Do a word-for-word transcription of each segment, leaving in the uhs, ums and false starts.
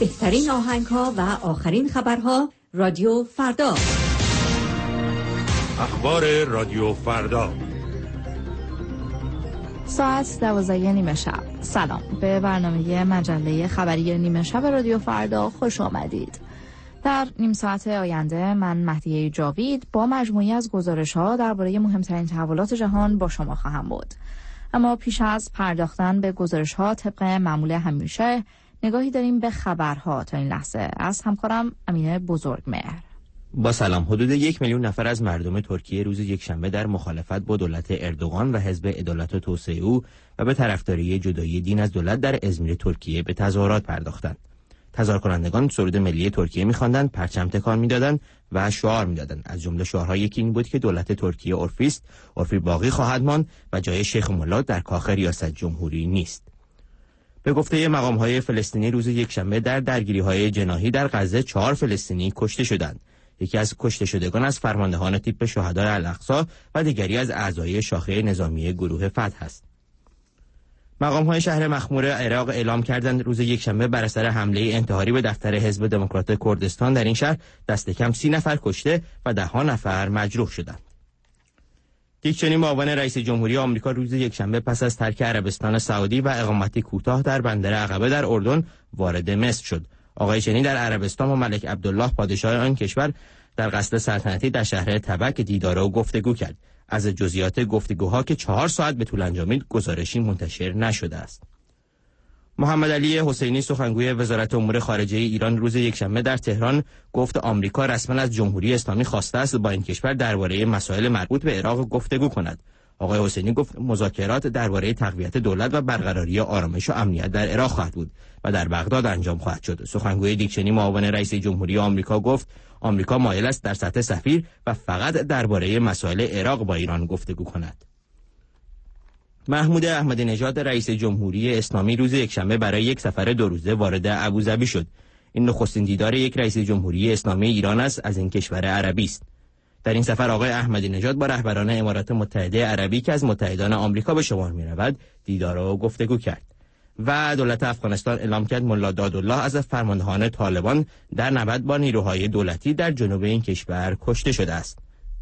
بهترین آهنگ‌ها و آخرین خبرها رادیو فردا. اخبار رادیو فردا. ساعت دوازده نیمه شب. سلام، به برنامه مجله خبری نیمه شب رادیو فردا خوش آمدید. در نیم ساعت آینده من مهدیه جاوید با مجموعی از گزارش‌ها درباره مهمترین تحولات جهان با شما خواهم بود. اما پیش از پرداختن به گزارش‌ها طبق معمول همیشه نگاهی داریم به خبرها تا این لحظه از همکارم امینه بزرگمهر. با سلام، حدود یک میلیون نفر از مردم ترکیه روز یکشنبه در مخالفت با دولت اردوغان و حزب عدالت و توسعه او و به طرفداری جدایی دین از دولت در ازمیر ترکیه به تظاهرات پرداختند. تظاهر کنندگان سرود ملی ترکیه می‌خواندند، پرچم تکان می‌دادند و شعار می‌دادند. از جمله شعارها یکی این بود که دولت ترکیه عرفی است، عرفی باقی خواهد ماند و جای شیخ ملا در کاخ ریاست جمهوری نیست. به گفته مقام‌های فلسطینی روز یکشنبه در درگیری‌های جناحی در غزه چهار فلسطینی کشته شدند. یکی از کشته شدگان از فرماندهان تیپ شهدای الاقصی و دیگری از اعضای شاخه نظامی گروه فتح است. مقام‌های شهر مخمور عراق اعلام کردند روز یکشنبه بر اثر حمله انتحاری به دفتر حزب دموکرات کردستان در این شهر دست کم سی نفر کشته و ده ها نفر مجروح شدند. دیک چنی معاون رئیس جمهوری آمریکا روز یکشنبه پس از ترک عربستان سعودی و اقامتی کوتاه در بندر عقبه در اردن وارد مصر شد. آقای چنی در عربستان با ملک عبدالله پادشاه آن کشور در قصر سلطنتی در شهر تبک دیدار و گفتگو کرد. از جزئیات گفتگوها که چهار ساعت به طول انجامید گزارشی منتشر نشده است. محمد علی حسینی سخنگوی وزارت امور خارجه ایران روز یکشنبه در تهران گفت آمریکا رسما از جمهوری اسلامی خواسته است با این کشور درباره مسائل مربوط به عراق گفتگو کند. آقای حسینی گفت مذاکرات درباره تقویت دولت و برقراری آرامش و امنیت در عراق خواهد بود و در بغداد انجام خواهد شد. سخنگوی دیک چنی معاون رئیس جمهوری آمریکا گفت آمریکا مایل است در سطح سفیر و فقط درباره مسائل عراق با ایران گفتگو کند. محمود احمدی نژاد رئیس جمهوری اسلامی روز یکشنبه برای یک سفر دو روزه وارد ابوظبی شد. این نخستین دیدار یک رئیس جمهوری اسلامی ایران است از این کشور عربی است. در این سفر آقای احمدی نژاد با رهبران امارات متحده عربی که از متحدان آمریکا به شمار می‌رود دیدار و گفتگو کرد. و دولت افغانستان اعلام کرد ملا دادالله از فرماندهان طالبان در نبرد با نیروهای دولتی در جنوب این کشور کشته شده است.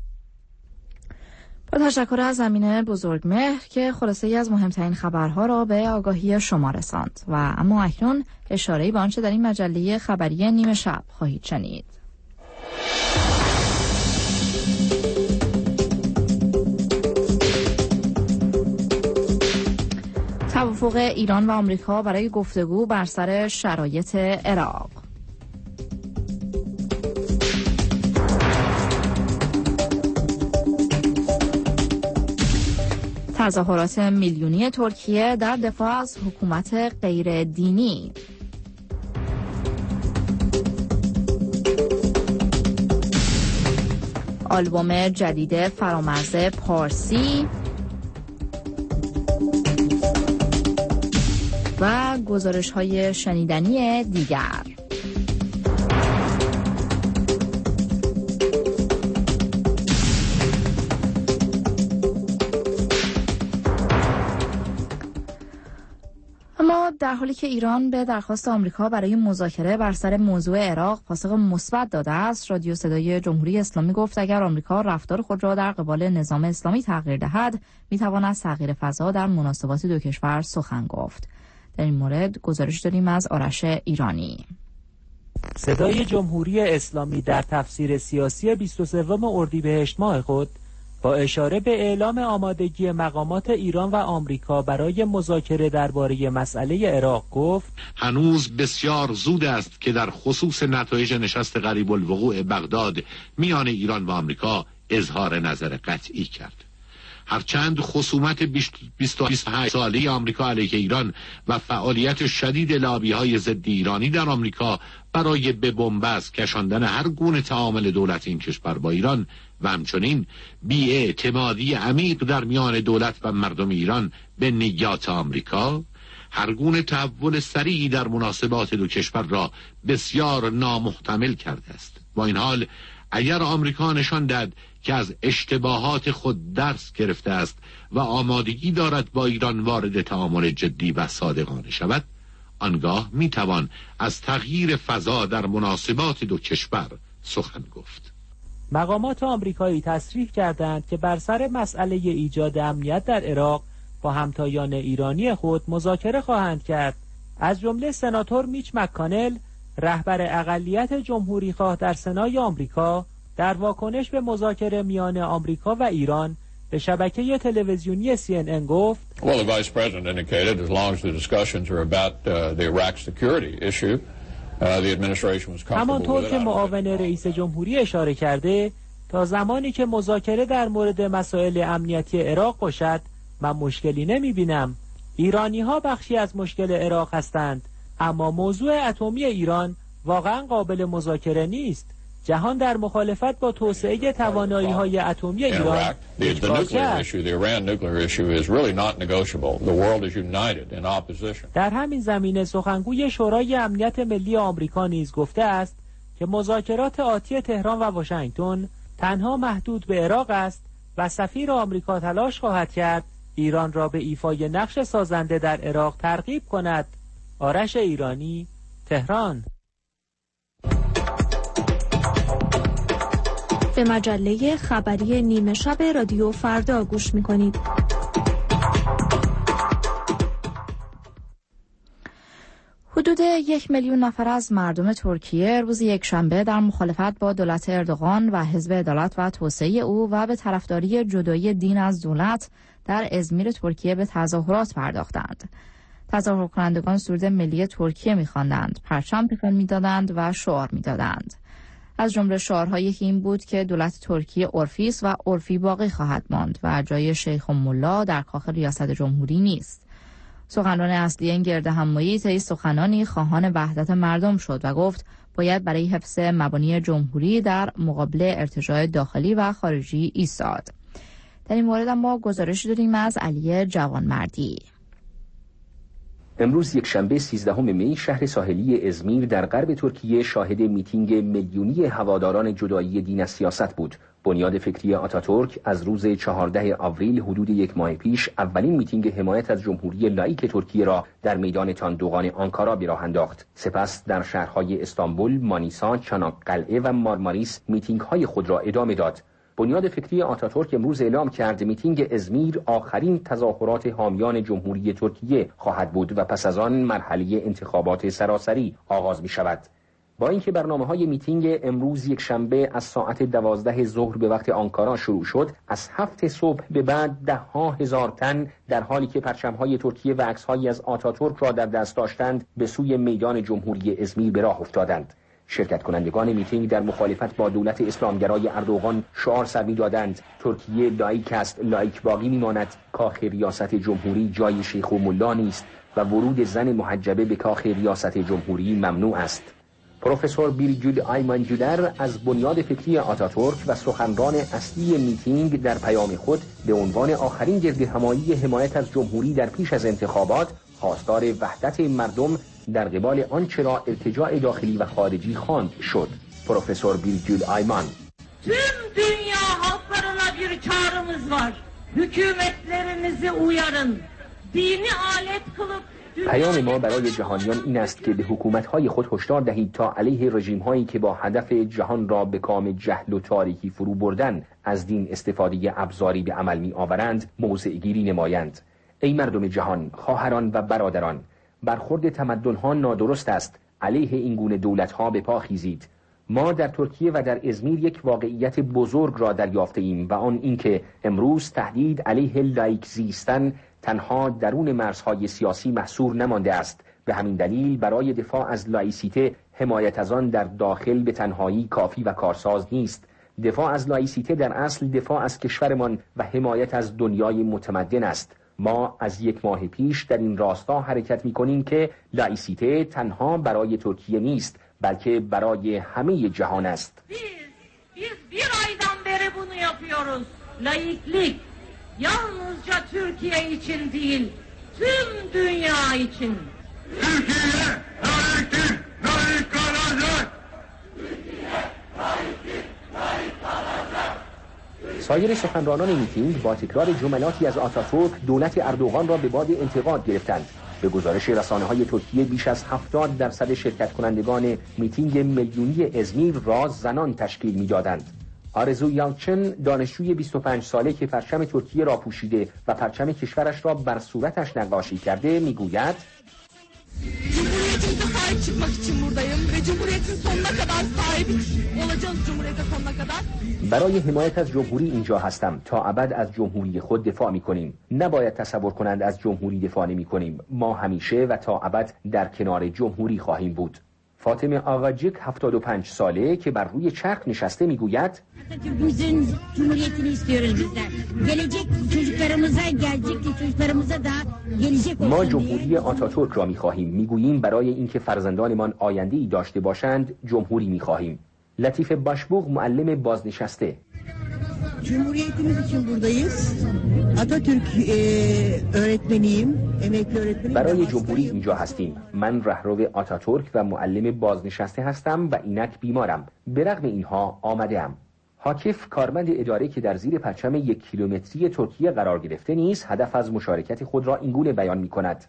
با تشکر از امینه بزرگمهر که خلاصه ای از مهمترین خبرها را به آگاهی شما رساند. و اما اکنون اشاره‌ای به آنچه در این مجله خبری نیمه شب خواهید شنید. توافق ایران و آمریکا برای گفتگو بر سر شرایط عراق. تظاهرات میلیونی ترکیه در دفاع از حکومت غیر دینی. آلبوم جدید فرامرز پارسی و گزارش‌های شنیدنی دیگر. اما در حالی که ایران به درخواست آمریکا برای مذاکره بر سر موضوع عراق پاسخ مثبت داده است، رادیو صدای جمهوری اسلامی گفت اگر آمریکا رفتار خود را در قبال نظام اسلامی تغییر دهد، می‌تواند از تغییر فضا در مناسبات دو کشور سخن گفت. در این مورد گزارش داریم از آرش ایرانی. صدای جمهوری اسلامی در تفسیر سیاسی بیست و سوم اردیبهشت ماه خود با اشاره به اعلام آمادگی مقامات ایران و آمریکا برای مذاکره درباره مسئله عراق گفت هنوز بسیار زود است که در خصوص نتایج نشست قریب الوقوع بغداد میان ایران و آمریکا اظهار نظر قطعی کرد. هرچند خصومت بیست و هشت ساله آمریکا علیه ایران و فعالیت شدید لابی‌های ضد ایرانی در آمریکا برای به بنبست کشاندن هر گونه تعامل دولت این کشور با ایران و همچنین بی‌اعتمادی عمیق در میان دولت و مردم ایران به نیات آمریکا، هر گونه تحول سریعی در مناسبات دو کشور را بسیار نامحتمل کرده است. با این حال اگر آمریکا نشان دهد که از اشتباهات خود درس گرفته است و آمادگی دارد با ایران وارد تعامل جدی و صادقانه شود، آنگاه میتوان از تغییر فضا در مناسبات دو کشور سخن گفت. مقامات آمریکایی تصریح کردند که بر سر مسئله ایجاد امنیت در عراق با همتایان ایرانی خود مذاکره خواهند کرد. از جمله سناتور میچ مک‌کانل، رهبر اقلیت جمهوری خواه در سنای آمریکا، در واکنش به مذاکره میان آمریکا و ایران به شبکه تلویزیونی سی ان ان گفت: Well, the Vice President indicated as long as the discussions are about uh, the Iraq security issue, uh, the administration was comfortable with it. همانطور که معاون رئیس جمهوری اشاره کرده، تا زمانی که مذاکره در مورد مسائل امنیتی عراق باشد، من مشکلی نمی بینم. ایرانی ها بخشی از مشکل عراق هستند، اما موضوع اتمی ایران واقعا قابل مذاکره نیست. جهان در مخالفت با توسعه توانایی‌های اتمی ایران در همین زمینه سخنگوی شورای امنیت ملی آمریکا نیز گفته است که مذاکرات آتی تهران و واشنگتن تنها محدود به عراق است و سفیر آمریکا تلاش خواهد کرد ایران را به ایفای نقش سازنده در عراق ترغیب کند. آرش ایرانی، تهران. به مجله خبری نیمه شب رادیو فردا گوش می‌کنید. حدود یک میلیون نفر از مردم ترکیه روز یکشنبه در مخالفت با دولت اردوغان و حزب عدالت و توسعه او و به طرفداری جدایی دین از دولت در ازمیر ترکیه به تظاهرات پرداختند. تظاهر کنندگان سرود ملی ترکیه می‌خواندند، پرچم تکان می‌دادند و شعار می‌دادند. از جمله شعارهایی که این بود که دولت ترکیه عرفی است و عرفی باقی خواهد ماند و جای شیخ و ملا در کاخ ریاست جمهوری نیست. سخنران اصلی این گرد همایی طی سخنانی خواهان وحدت مردم شد و گفت باید برای حفظ مبانی جمهوری در مقابل ارتجاع داخلی و خارجی ایستاد. در این مورد ما گزارش داریم از علی جوانمردی. امروز یکشنبه سیزدهم می شهر ساحلی ازمیر در غرب ترکیه شاهد میتینگ میلیونی هواداران جدایی دین از سیاست بود. بنیاد فکری آتاتورک از روز چهاردهم آوریل حدود یک ماه پیش اولین میتینگ حمایت از جمهوری لاییک ترکیه را در میدان تاندوغان آنکارا به راه انداخت. سپس در شهرهای استانبول، مانیسا، چاناققلعه و مارماریس میتینگ‌های خود را ادامه داد. بنیاد فکری آتاتورک امروز اعلام کرد میتینگ ازمیر آخرین تظاهرات حامیان جمهوری ترکیه خواهد بود و پس از آن مرحله انتخابات سراسری آغاز می شود. با اینکه برنامه‌های میتینگ امروز یک شنبه از ساعت دوازده ظهر به وقت آنکارا شروع شد، از هفت صبح به بعد ده ها هزار تن در حالی که پرچم‌های ترکیه و عکس‌هایی از آتاتورک را در دست داشتند به سوی میدان جمهوری ازمیر به راه افتادند. شرکت کنندگان میتینگ در مخالفت با دولت اسلامگرای اردوغان شعار سر می‌دادند: ترکیه لایک است، لایک باقی می‌ماند، کاخ ریاست جمهوری جای شیخ و ملا نیست و ورود زن محجبه به کاخ ریاست جمهوری ممنوع است. پروفسور بیرجول آیمانجودر از بنیاد فکری آتاتورک و سخنران اصلی میتینگ در پیام خود به عنوان آخرین گرد همایی حمایت از جمهوری در پیش از انتخابات خواستار وحدت mardum در قبال آنچه را ارتجاع داخلی و خارجی خواند شد. پروفسور بیرجول آیمان: Tüm dünya halklarına bir çağrımız var. Hükümetlerinizi uyarın. Dini alet kılıp پیام ما برای جهانیان این است که به حکومت‌های خود هشدار دهید تا علیه رژیم‌هایی که با هدف جهان را به کام جهل و تاریکی فرو بردن از دین استفاده ابزاری به عمل می‌آورند موضع گیری نمایند. ای مردم جهان، خواهران و برادران، برخورد تمدن‌ها نادرست است. علیه این گونه دولت‌ها به پا خیزید. ما در ترکیه و در ازمیر یک واقعیت بزرگ را دریافته ایم و آن اینکه امروز تهدید علیه لایک زیستن تنها درون مرزهای سیاسی محصور نمانده است. به همین دلیل برای دفاع از لایسیته حمایت از آن در داخل به تنهایی کافی و کارساز نیست. دفاع از لایسیته در اصل دفاع از کشورمان و حمایت از دنیای متمدن است. ما از یک mah پیش در این راستا حرکت می‌کنیم که لایسیته تنها برای ترکیه نیست بلکه برای همه جهان است. Biz, biz bir aydan beri bunu yapıyoruz. Laiklik yalnızca Türkiye için değil, tüm dünya için. Türkiye laiktir, laik kalacak. Türkiye laiktir, laik kalacak. سایر سخنرانان میتینگ با تکرار جملاتی از آتاتورک دولت اردوغان را به باد انتقاد گرفتند. به گزارش رسانه‌های ترکیه بیش از هفتاد درصد شرکت کنندگان میتینگ میلیونی ازمیر را زنان تشکیل می‌دادند. آرزو یالچن، دانشجوی بیست و پنج ساله که پرچم ترکیه را puşiده و پرچم کشورش را بر صورتش نقاشی کرده، میگوید Cumhuriyetimize sahip çıkmak için buradayım ve Cumhuriyet'in sonuna kadar sahibi olacağız Cumhuriyet'e sonuna kadar. برای حمایت از جمهوری اینجا هستم. تا ابد از جمهوری خود دفاع می‌کنیم. نباید تصور کنند از جمهوری دفاع نمی‌کنیم. ما همیشه و تا ابد در کنار جمهوری خواهیم بود. فاطمه آقاجیک هفتاد و پنج ساله که بر روی چرخ نشسته میگوید Atatürk'ümüzün cumhuriyetini istiyoruz bizler. Gelecek çocuklarımıza, gelecek çocuklarımıza da gelecek ما جمهوری آتاتورک را می‌خواهیم. میگوییم برای اینکه فرزندانمان آینده‌ای داشته باشند جمهوری می‌خواهیم. لطیف باشبوغ، معلم بازنشسته: Cumhuriyetimiz için buradayız. Atatürk öğretmeniyim, emekli öğretmenim. برای جمهوری اینجا هستیم. من رهرو آتاتورک و معلم بازنشسته هستم و اینک بیمارم. به رغم اینها آمده‌ام. حاکف، کارمند اداره که در زیر پرچم یک کیلومتری ترکیه قرار گرفته نیز، هدف از مشارکت خود را اینگونه بیان می‌کند: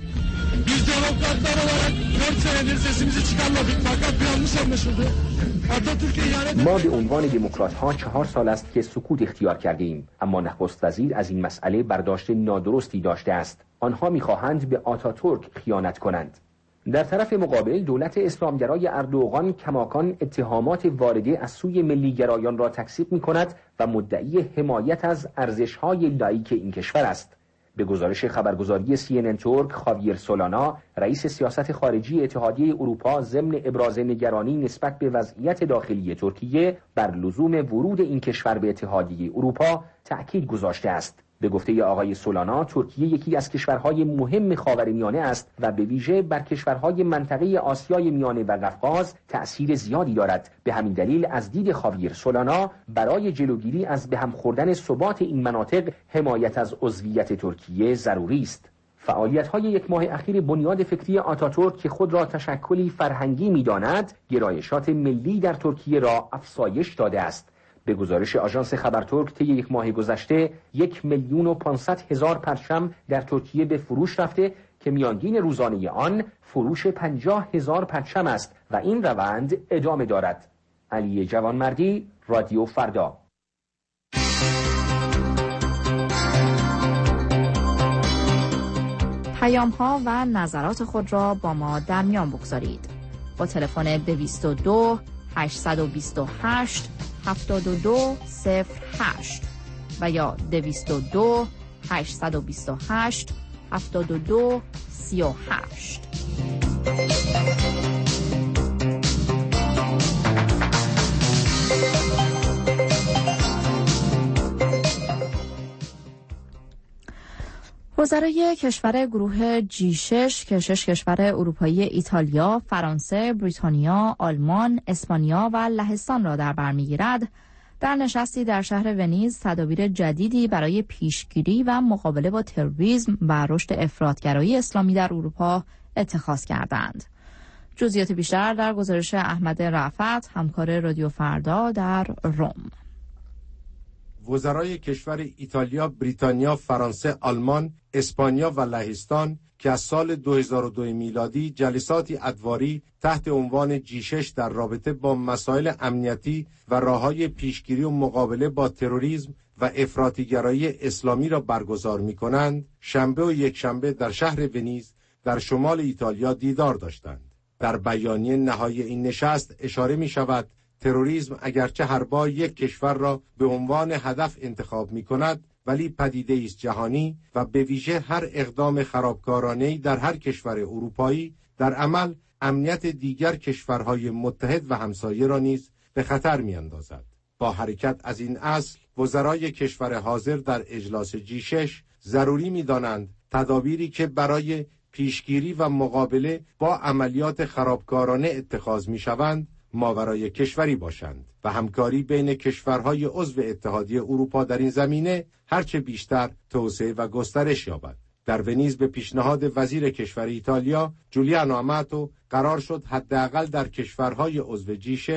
Biz demokratlar olarak dört senedir sesimizi çıkarmadık fakat bir yanlış anlaşıldı. Atatürk'e ihanet... ما به عنوان دموکرات ها چهار سال است که سکوت اختیار کرده ایم، اما نخست وزیر از این مسئله برداشت نادرستی داشته است. آنها می‌خواهند به آتاتورک خیانت کنند. در طرف مقابل دولت اسلامگرای اردوغان کماکان اتهامات وارده از سوی ملیگرایان را تکذیب می‌کند و مدعی حمایت از ارزش‌های لاییک این کشور است. به گزارش خبرگزاری سی ان ان ترک، خاویر سولانا، رئیس سیاست خارجی اتحادیه اروپا، ضمن ابراز نگرانی نسبت به وضعیت داخلی ترکیه بر لزوم ورود این کشور به اتحادیه اروپا تأکید گذاشته است. به گفته آقای سولانا، ترکیه یکی از کشورهای مهم خاورمیانه است و به ویژه بر کشورهای منطقه آسیای میانه و قفقاز تأثیر زیادی دارد. به همین دلیل از دید خاویر سولانا برای جلوگیری از به هم خوردن ثبات این مناطق حمایت از عضویت ترکیه ضروری است. فعالیت‌های یک ماه اخیر بنیاد فکری آتاتورک که خود را تشکلی فرهنگی می‌داند، گرایشات ملی در ترکیه را افزایش داده است. به گزارش آژانس خبر ترک، طی یک ماه گذشته یک میلیون و پانصد هزار پرچم در ترکیه به فروش رفته که میانگین روزانه آن فروش پنجاه هزار پرچم است و این روند ادامه دارد. علی جوانمردی، رادیو فردا. پیام ها و نظرات خود را با ما در میان بگذارید. با تلفن دویست و دو هشتصد و بیست و هشت هفتاد و دو صفر هشت و یا دویست و دو هشتصد و بیست و هشت هفتاد و دو سی و هشت. وزرای کشور گروه جی شش که شش کشور اروپایی ایتالیا، فرانسه، بریتانیا، آلمان، اسپانیا و لهستان را در بر می‌گیرد، در نشستی در شهر ونیز تدابیر جدیدی برای پیشگیری و مقابله با تروریسم و رشد افراطگرایی اسلامی در اروپا اتخاذ کردند. جزئیات بیشتر در گزارش احمد رفعت، همکار رادیو فردا در روم. وزرای کشور ایتالیا، بریتانیا، فرانسه، آلمان، اسپانیا و لهستان که از سال دو هزار و دو میلادی جلساتی ادواری تحت عنوان جی شش در رابطه با مسائل امنیتی و راه‌های پیشگیری و مقابله با تروریسم و افراطی‌گرایی اسلامی را برگزار می‌کنند، شنبه و یکشنبه در شهر ونیز در شمال ایتالیا دیدار داشتند. در بیانیه نهایی این نشست اشاره می‌شود تروریسم اگرچه هر بار یک کشور را به عنوان هدف انتخاب می‌کند، ولی پدیده است جهانی و به ویژه هر اقدام خرابکارانه‌ای در هر کشور اروپایی در عمل امنیت دیگر کشورهای متحد و همسایه را نیز به خطر می‌اندازد. با حرکت از این اصل، وزرای کشور حاضر در اجلاس جی شش ضروری می‌دانند تدابیری که برای پیشگیری و مقابله با عملیات خرابکارانه اتخاذ می‌شوند ماورای کشوری باشند و همکاری بین کشورهای عضو اتحادیه اروپا در این زمینه هرچه بیشتر توسعه و گسترش یابد. در ونیز به پیشنهاد وزیر کشور ایتالیا جولیانو آماتو قرار شد حداقل در کشورهای عضو جی شش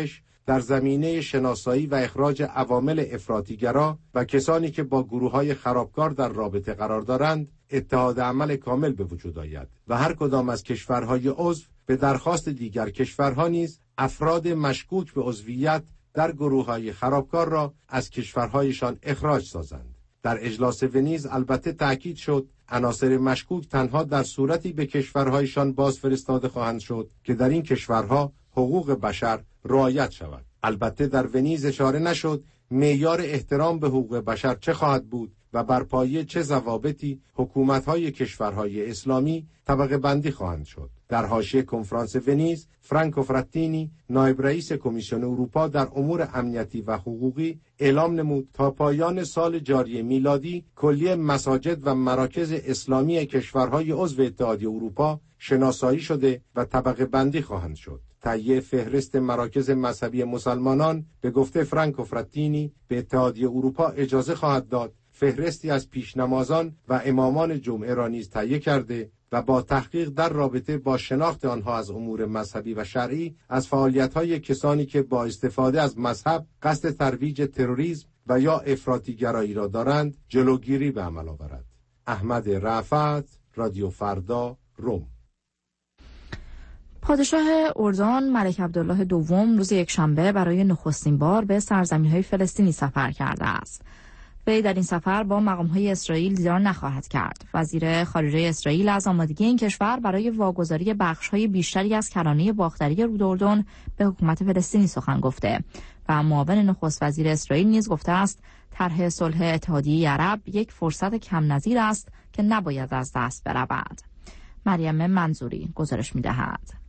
در زمینه شناسایی و اخراج عوامل افراطیگرا و کسانی که با گروه‌های خرابکار در رابطه قرار دارند اتحاد عمل کامل به وجود آید و هر کدام از کشورهای عضو به درخواست دیگر کشورها نیز افراد مشکوک به عضویت در گروه‌های خرابکار را از کشورهایشان اخراج سازند. در اجلاس ونیز البته تأکید شد عناصر مشکوک تنها در صورتی به کشورهایشان باز فرستاده خواهند شد که در این کشورها حقوق بشر رعایت شود. البته در ونیز اشاره نشد معیار احترام به حقوق بشر چه خواهد بود و بر پایه چه ضوابطی حکومت‌های کشورهای اسلامی طبقه بندی خواهند شد. در حاشیه کنفرانس ونیز، فرانکو فراتینی، نایب رئیس کمیسیون اروپا در امور امنیتی و حقوقی اعلام نمود تا پایان سال جاری میلادی کلیه مساجد و مراکز اسلامی کشورهای عضو اتحادیه اروپا شناسایی شده و طبقه بندی خواهند شد. تهیه فهرست مراکز مذهبی مسلمانان به گفته فرانکو فراتینی به اتحادیه اروپا اجازه خواهد داد فهرستی از پیشنمازان و امامان جمعه را نیز تهیه کرده و با تحقیق در رابطه با شناخت آنها از امور مذهبی و شرعی از فعالیت‌های کسانی که با استفاده از مذهب قصد ترویج تروریسم و یا افراطی‌گرایی را دارند جلوگیری به عمل آورد. احمد رفعت، رادیو فردا، روم. پادشاه اردن ملک عبدالله دوم روز یکشنبه برای نخستین بار به سرزمین‌های فلسطینی سفر کرده است. وی در این سفر با مقام‌های اسرائیل دیدار نخواهد کرد. وزیر خارجه اسرائیل از آمادگی این کشور برای واگذاری بخش‌های بیشتری از کرانه باختری رود اردن به حکومت فلسطینی سخن گفته و معاون نخست وزیر اسرائیل نیز گفته است طرح صلح اتحادیه عرب یک فرصت کم نظیر است که نباید از دست برود. مریم منظوری گزارش می‌دهد.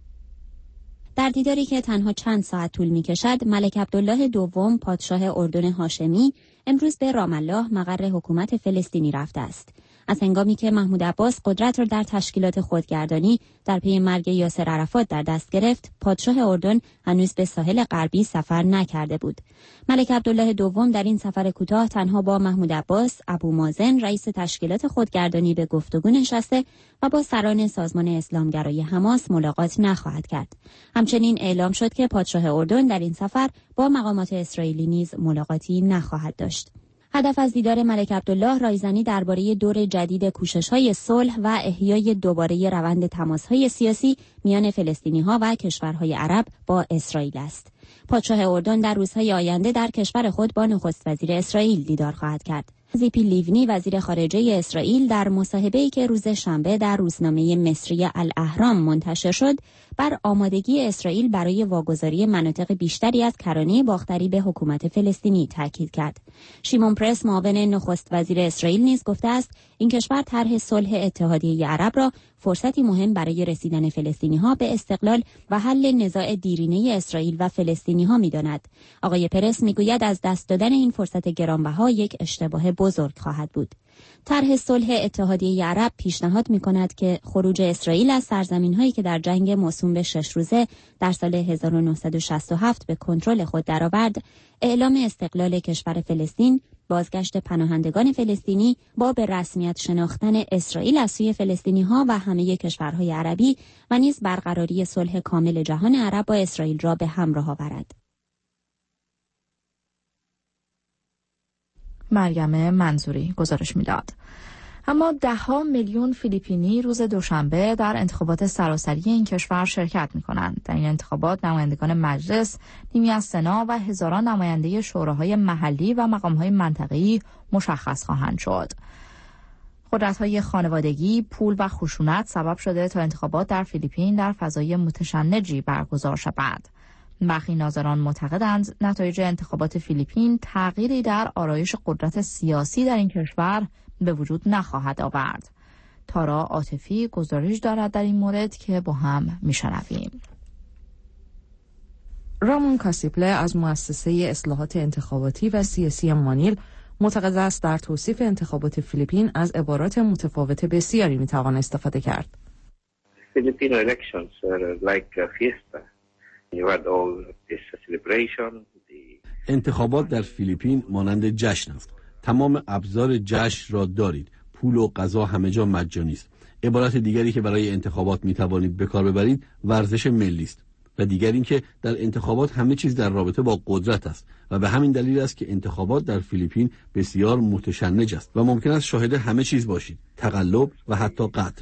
در دیداری که تنها چند ساعت طول می‌کشد، ملک عبدالله دوم پادشاه اردن هاشمی امروز به رام الله مقر حکومت فلسطینی رفته است. از هنگامی که محمود عباس قدرت را در تشکیلات خودگردانی در پی مرگ یاسر عرفات در دست گرفت، پادشاه اردن هنوز به ساحل غربی سفر نکرده بود. ملک عبدالله دوم در این سفر کوتاه تنها با محمود عباس، ابو مازن رئیس تشکیلات خودگردانی به گفتگو نشسته و با سران سازمان اسلامگرای حماس ملاقات نخواهد کرد. همچنین اعلام شد که پادشاه اردن در این سفر با مقامات اسرائیلی نیز ملاقاتی نخواهد داشت. هدف از دیدار ملک عبدالله رایزنی درباره دور جدید کوشش‌های صلح و احیای دوباره روند تماس‌های سیاسی میان فلسطینی‌ها و کشورهای عرب با اسرائیل است. پادشاه اردن در روزهای آینده در کشور خود با نخست وزیر اسرائیل دیدار خواهد کرد. زیپی لیونی وزیر خارجه اسرائیل در مصاحبه‌ای که روز شنبه در روزنامه مصری الاهرام منتشر شد، بر آمادگی اسرائیل برای واگذاری مناطق بیشتری از کرانه باختری به حکومت فلسطینی تاکید کرد. شیمون پرس معاون نخست وزیر اسرائیل نیز گفته است این کشور طرح صلح اتحادیه عرب را فرصتی مهم برای رسیدن فلسطینی‌ها به استقلال و حل نزاع دیرینه اسرائیل و فلسطینی‌ها می‌داند. آقای پرس می‌گوید از دست دادن این فرصت گرانبها یک اشتباه بزرگ خواهد بود. طرح صلح اتحادیه عرب پیشنهاد می‌کند که خروج اسرائیل از سرزمین‌هایی که در جنگ موسوم به شش روزه در سال هزار و نهصد و شصت و هفت به کنترل خود درآورد، اعلام استقلال کشور فلسطین، بازگشت پناهندگان فلسطینی با به رسمیت شناختن اسرائیل از سوی فلسطینی‌ها و همه کشورهای عربی و نیز برقراری صلح کامل جهان عرب با اسرائیل را به همراه آورد. مریم منظوری گزارش میداد. اما ده‌ها میلیون فیلیپینی روز دوشنبه در انتخابات سراسری این کشور شرکت می‌کنند. در این انتخابات نمایندگان مجلس، نیمی از سنا و هزاران نماینده شوراهای محلی و مقام‌های منطقه‌ای مشخص خواهند شد. قدرت‌های خانوادگی، پول و خشونت سبب شده تا انتخابات در فیلیپین در فضای متشنجی برگزار شود. برخی ناظران معتقدند نتایج انتخابات فیلیپین تغییری در آرایش قدرت سیاسی در این کشور به وجود نخواهد آورد. تارا عاطفی گزارش دارد در این مورد که با هم میشنویم. رامون کاسیپله از مؤسسه اصلاحات انتخاباتی و سیاسی مانیل معتقد است در توصیف انتخابات فیلیپین از عبارات متفاوت بسیاری میتوان استفاده کرد. Filipino elections are like a fiesta. You had all this celebration. انتخابات در فیلیپین مانند جشن است. تمام ابزار جشن را دارید. پول و غذا همه جا مجانی است. عبارت دیگری که برای انتخابات می توانید به کار ببرید ورزش ملی است. و دیگر اینکه در انتخابات همه چیز در رابطه با قدرت است و به همین دلیل است که انتخابات در فیلیپین بسیار متشنج است و ممکن است شاهد همه چیز باشید، تقلب و حتی قتل.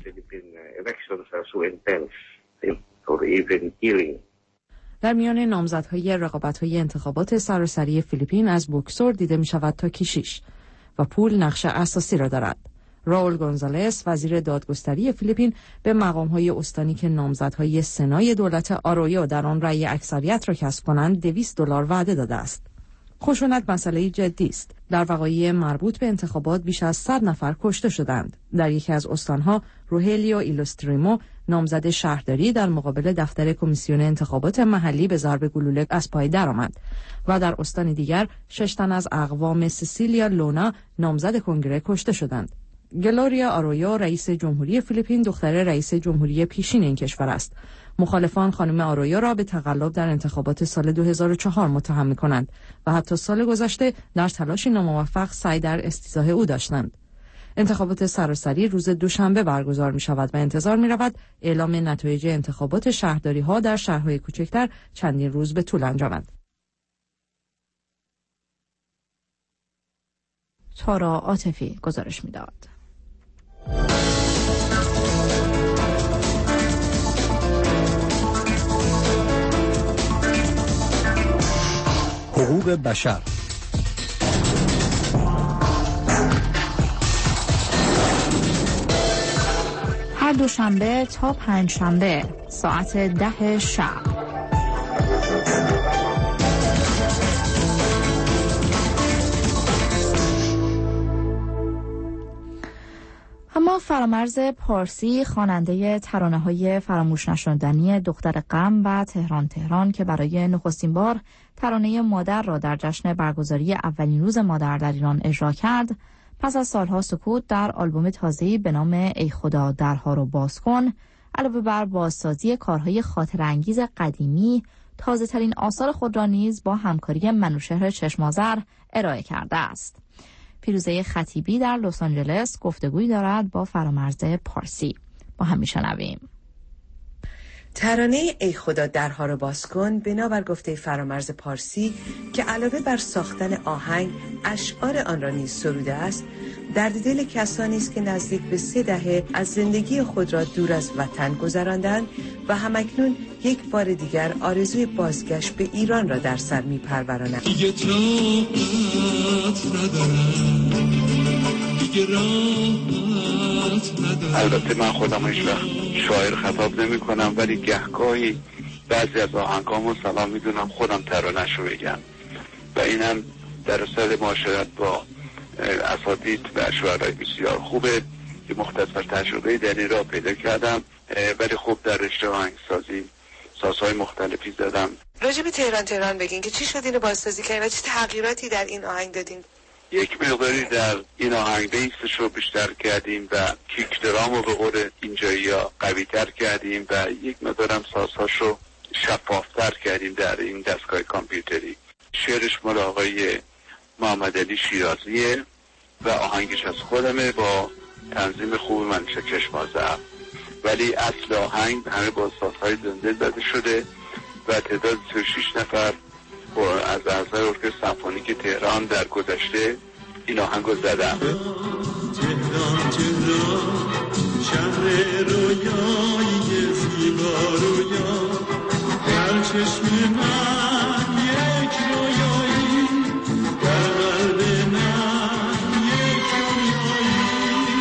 در میان نامزدهای رقابت‌های انتخابات سراسری فیلیپین از بوکسور دیده می‌شود تا کشیش و پول نقش اساسی را دارد. راول گونزالس وزیر دادگستری فیلیپین به مقام‌های استانی که نامزدهای سنای دولت آرویو در آن رأی اکثریت را کسب کنند دویست دلار وعده داده است. خشونت مسئله جدی است. در وقایع مربوط به انتخابات بیش از صد نفر کشته شدند. در یکی از استانها روهلیو ایلوستریمو نامزد شهرداری در مقابل دفتر کمیسیون انتخابات محلی به ضرب گلوله از پای درآمد و در استان دیگر شش تن از اقوام سیسیلیا لونا نامزد کنگره کشته شدند. گلوریا آرویو رئیس جمهوری فیلیپین دختر رئیس جمهوری پیشین این کشور است. مخالفان خانم آرویو را به تقلب در انتخابات سال دو هزار و چهار متهم می‌کنند و حتی سال گذشته در تلاشی ناموفق سعی در استیضاح او داشتند. انتخابات سراسری روز دوشنبه برگزار می‌شود و انتظار می‌رود اعلام نتایج انتخابات شهرداری‌ها در شهرهای کوچکتر چندین روز به طول انجامد. تارا عاطفی گزارش می‌داد. حقوق بشر. هر دوشنبه تا پنجشنبه ساعت ده شب. اما فرامرز پارسی خواننده ترانه‌های فراموش نشدنی دختر غم و تهران تهران که برای نخستین بار ترانه مادر را در جشن برگزاری اولین روز مادر در ایران اجرا کرد، پس از سالها سکوت در آلبوم تازه‌ای به نام ای خدا درها رو باز کن، علاوه بر بازسازی کارهای خاطرانگیز قدیمی، تازه‌ترین آثار خود را نیز با همکاری منوشهر چشم‌آذر ارائه کرده است. پیروزه خطیبی در لس آنجلس گفتگویی دارد با فرامرز پارسی. با هم میشنویم. ترانه ای خدا درها رو باز کن بنابر گفته فرامرز پارسی که علاوه بر ساختن آهنگ اشعار آن را نیز سروده است، درد دل کسانی است که نزدیک به سه دهه از زندگی خود را دور از وطن گذراندند و همکنون یک بار دیگر آرزوی بازگشت به ایران را در سر می‌پرورانند. دیگه طاقت ندارم، دیگه راحت ندارم. البته من خودم هیچ وقت شاعر خطاب نمی کنم، ولی گهگاهی بعضی از آهنگامو سلام میدونم خودم ترانه‌شو بگم و اینم در اصل معاشرت با اساتید و شاعرای بسیار خوبه که مختصر تجربه در این را پیدا کردم، ولی خب در رشته آهنگسازی سازهای مختلفی زدم. راجع به تهران تهران بگین که چی شد اینو بازسازی کردین و چه تغییراتی در این آهنگ دادین؟ یک مقداری در این آهنگ بیسش رو بیشتر کردیم و کیک درام رو به قول اینجایی ها قوی تر کردیم و یک مقدارم سازهاش رو شفافتر کردیم در این دستگاه کامپیوتری. شعرش مال آقای محمد علی شیرازیه و آهنگش از خودمه با تنظیم خوب منوشهر چشم‌آذر، ولی اصل آهنگ همه با سازهای زنده زده شده و تعداد سی و شش نفر از اعضای ارکستر سمفونیک تهران در گذشته این آهنگو زدن. تهران تهران شهر رویایی زیبا رویا، در چشم من یک رویایی، در قلب من یک رویایی.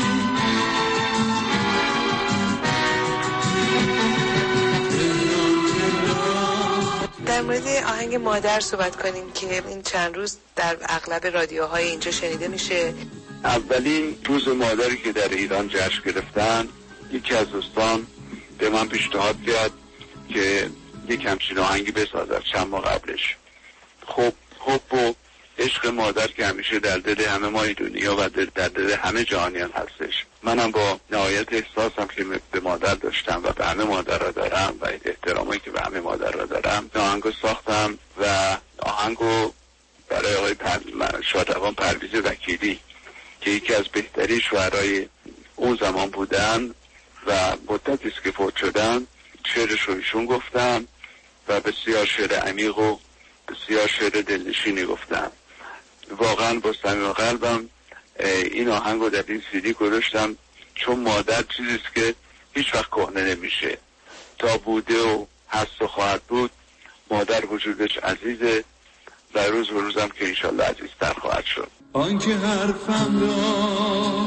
در مورد آهنگ مادر صحبت کنیم که این چند روز در اغلب رادیوهای اینجا شنیده میشه. اولین روز مادری که در ایران جشن گرفتن، یکی از دوستان به من پیشنهاد کرد که یک همچین آهنگی بسازد چند ماه قبلش. خب حب و عشق مادر که همیشه در دل همه ما دنیا و در دل همه جهانیان هستش. منم با نهایت احساسم که به مادر داشتم و به همه مادر را دارم و احترامی که به همه مادر را دارم، آهنگو ساختم و آهنگو برای آقای پر... شادروان پرویز وکیلی که یکی از بهترین شاعرای اون زمان بودن و مدتی است که فوت شدن، شعرش رو ایشون گفتم و بسیار شعر عمیق و بسیار شعر دلنشینی گفتن. واقعا با صمیم قلبم این آهنگ رو در این سیدی گذاشتم، چون مادر چیزیست که هیچ وقت کهنه نمیشه. تا بوده و هست و خواهد بود، مادر وجودش عزیزه و روز و روزم که انشالله عزیزتر خواهد شد. آنکه حرفم را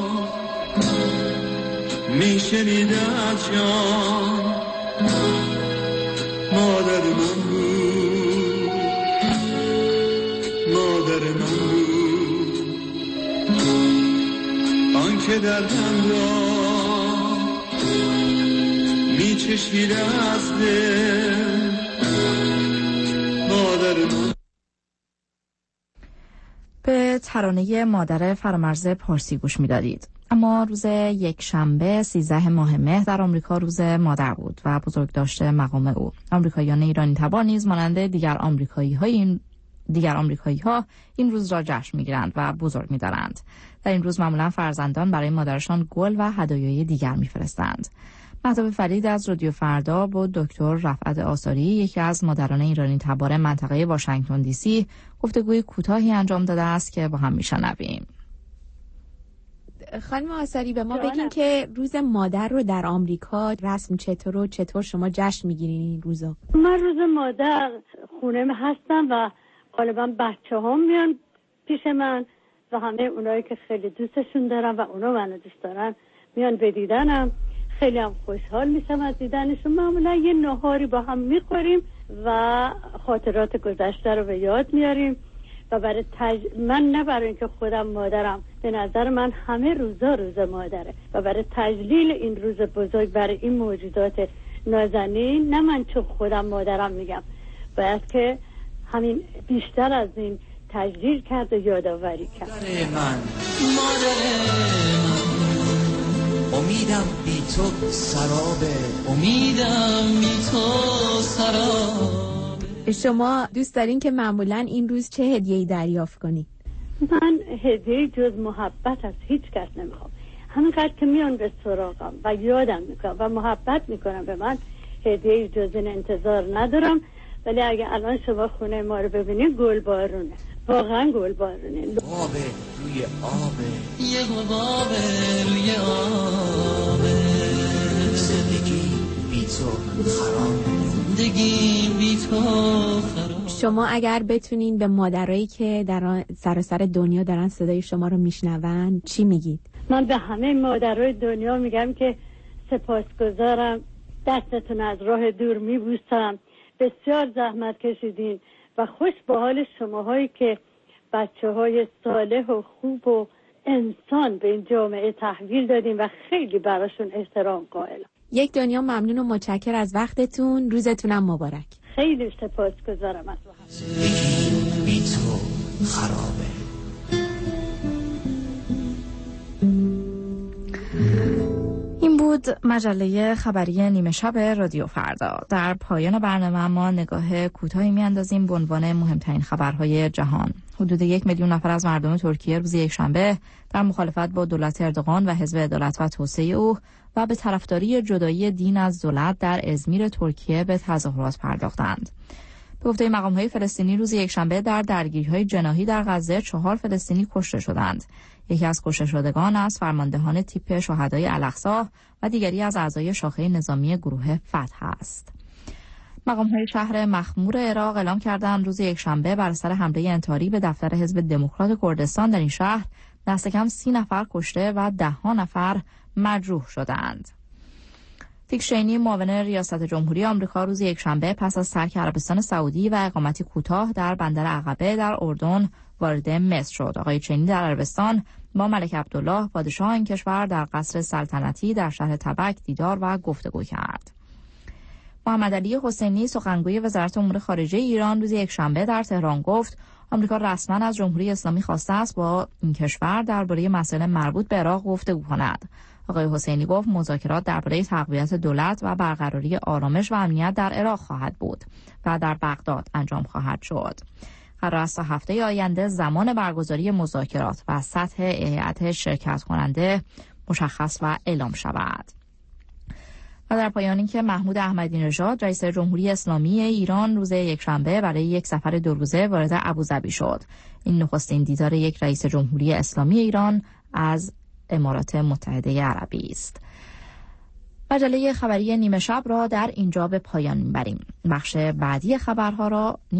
میشنیده از جان مادر من بود، مادر من بود. آنکه دردم را میچشیده از دل مادر من. به ترانه مادر فرامرز پارسی گوش می‌دادید. اما روز یک شنبه سیزده ماه مهر در آمریکا روز مادر بود و بزرگ داشته مقام او. آمریکاییان ایرانی تبار نیز مانند دیگر آمریکایی‌های این دیگر آمریکایی‌ها این روز را جشن می‌گیرند و بزرگ می‌دارند. در این روز معمولا فرزندان برای مادرشان گل و هدایای دیگر می‌فرستند. مهتاب فرید از رادیو فردا با دکتر رفعت آثاری، یکی از مادران ایرانی تبار منطقه واشنگتن دی سی، گفتگوی کوتاهی انجام داده است که با هم میشنویم. خانم آثاری، به ما بگین که روز مادر رو در آمریکا رسم چطور و چطور شما جشن میگیرین این روزا؟ من روز مادر خونه هستم و غالبا بچه هم میان پیش من و همه اونایی که خیلی دوستشون دارم و اونا منو دوست دارن میان به دیدنم. خیلی هم خوشحال میشم از دیدنشون. معمولا یه نهاری با هم میخوریم و خاطرات گذشته رو به یاد میاریم و برای تج... من نه برای اینکه خودم مادرم، به نظر من همه روزا روز مادره و برای تجلیل این روز بزرگ برای این موجودات نازنین، نه من چون خودم مادرم میگم، باید که همین بیشتر از این تجلیل کرد و یادآوری کرد. مادر من، مادر من، امیدم بی تو سرابه، امیدم بی تو سرابه. شما دوست دارین که معمولا این روز چه هدیه‌ای دریافت کنی؟ من هدیه جز محبت از هیچ کس نمیخوام. همینقدر که میان به سراغم و یادم میکنم و محبت میکنم به من، هدیه جز این انتظار ندارم. ولی اگه الان شما خونه ما رو ببینید، گل بارونه، واقعا گل بارونه. آبه روی آبه، یه بابه روی آبه، زندگی بی تو خرابه، زندگی بی تو خرابه. شما اگر بتونین به مادرایی که در سراسر دنیا دارن صدای شما رو میشنون چی میگید؟ من به همه مادرای دنیا میگم که سپاسگزارم، دستتون از راه دور میبوسم، بسیار زحمت کشیدین و خوش به حال شماهایی که بچه های صالح و خوب و انسان به این جامعه تحویل دادین و خیلی براشون احترام قائلم. یک دنیا ممنون و متشکر از وقتتون. روزتونم مبارک. خیلی سپاسگزارم از وقت. زندگی بی تو خرابه. این بود مجله خبری نیمه شب رادیو فردا. در پایان برنامه ما نگاه کوتاهی میاندازیم به عنوان مهمترین خبرهای جهان. حدود یک میلیون نفر از مردم ترکیه روز یکشنبه در مخالفت با دولت اردوغان و حزب عدالت و توسعه او و به طرفداری جدایی دین از دولت در ازمیر ترکیه به تظاهرات پرداختند. به گفته مقام‌های فلسطینی روز یکشنبه در درگیری‌های جناحی در غزه چهار فلسطینی کشته شدند. یکی از کشته شدگان از فرماندهان تیپ شهدای الاقصی و دیگری از اعضای شاخه نظامی گروه فتح است. مقام‌های شهر مخمور عراق اعلام کردند روز یکشنبه بر اثر حمله انتحاری به دفتر حزب دموکرات کردستان در این شهر دست کم سی نفر کشته و ده ها نفر مجروح شدند. دیک چینی معاون ریاست جمهوری آمریکا روز یکشنبه پس از ترک عربستان سعودی و اقامتی کوتاه در بندر عقبه در اردن وارد مصر شد. آقای چینی در عربستان با ملک عبدالله پادشاه این کشور در قصر سلطنتی در شهر تبک دیدار و گفتگو کرد. محمد علی حسینی سخنگوی وزارت امور خارجه ایران روز یکشنبه در تهران گفت آمریکا رسما از جمهوری اسلامی خواسته است با این کشور درباره مسائل مربوط به عراق گفتگو کند. آقای حسینی گفت مذاکرات درباره تقویت دولت و برقراری آرامش و امنیت در عراق خواهد بود و در بغداد انجام خواهد شد. قرار است تا هفته آینده زمان برگزاری مذاکرات و سطح هیئت شرکت کننده مشخص و اعلام شود. و در پایان اینکه محمود احمدی نژاد رئیس جمهوری اسلامی ایران روز یکشنبه برای یک سفر دو روزه وارد ابوظبی شد. این نخستین دیدار یک رئیس جمهوری اسلامی ایران از امارات متحده عربی است. مجله خبری نیمه شب را در اینجا به پایان می‌بریم. بخش بعدی خبرها را